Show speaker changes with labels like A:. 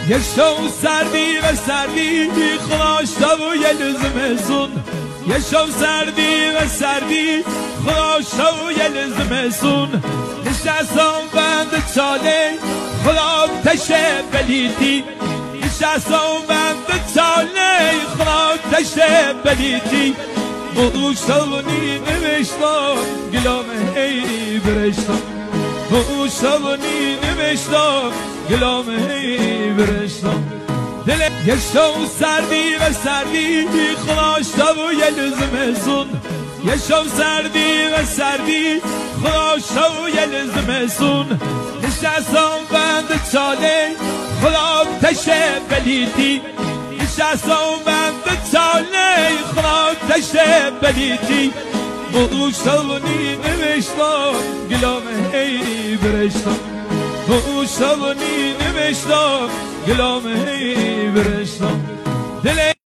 A: یه شو سردی و سردی خلاشتا و یه لزمسون یه شو سردی و سردی خلاشتا و یه لزمسون نشستم بند چاله خلاب تشه بلیتی نشستم بند چاله خلاب تشه بلیتی مقوشتونی نوشتم گلام هی برشتم مقوشتونی نوشتم گلام هی برشتم دل یه شو سردی و سردی خلاشتا و یه لزمسون یه شو سردی و سردی خلاشتا و یه لزمسون نشستم بند چاله خلاب تشه بلیتی نشستم بند چاله خلاب تشه بلیتی مقوشتونی نوشتم گلام هی برشتم مقوشتونی نوشتم گلام هی برشتم دل